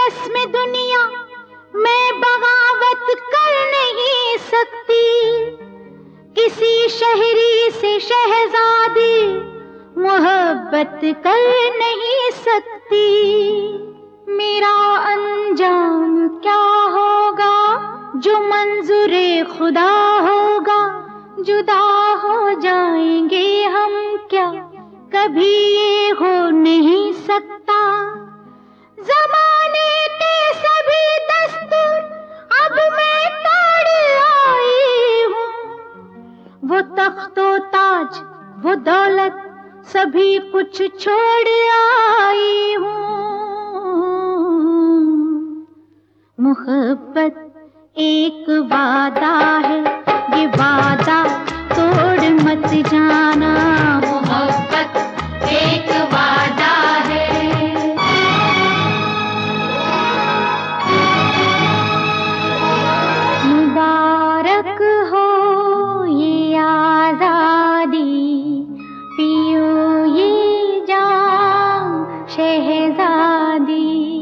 रस्म दुनिया मैं बगावत कर नहीं सकती, किसी शहरी से शहजादी मोहब्बत कर नहीं सकती। मेरा अंजाम क्या होगा जो मंजूरे खुदा होगा, जुदा हो जाएंगे हम क्या, कभी ये हो नहीं सकता। जमाने के सभी दस्तूर अब मैं तोड़ आई हूँ, वो तख्तो ताज वो दौलत सभी कुछ छोड़ आई हूँ। मोहब्बत एक वादा है, ये वादा तोड़ मत जाना। मोहब्बत एक वादा है। मुबारक हो ये आजादी, पियो ये जाम शहजादी।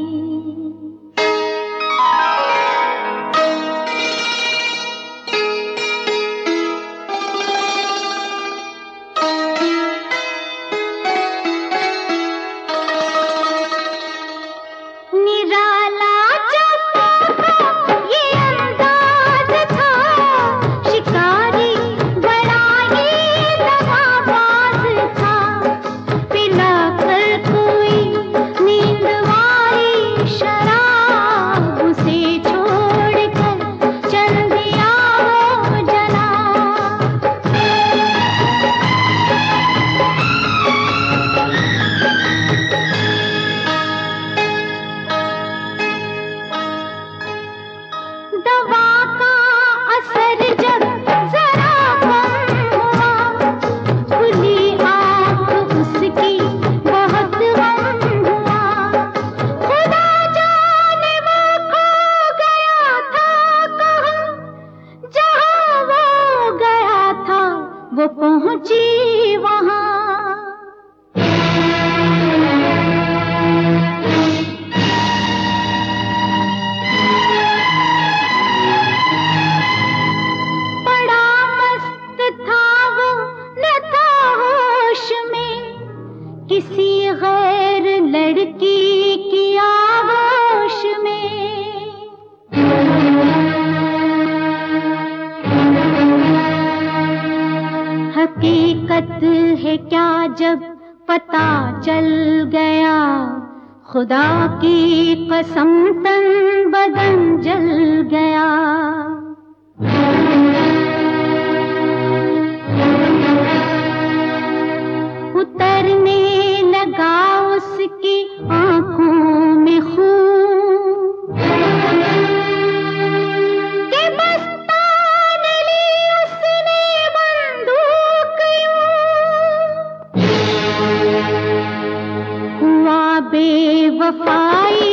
वो पहुंची वहां, बड़ा मस्त था वो, न था होश में, किसी गैर लड़की की आगोश में। हकीकत है क्या जब पता चल गया, खुदा की कसम तन बदन जल गया। उतरने लगा उसकी आंखों में खून, के बस तान ली उसने बंदूक यूं। हुआ बेवफाई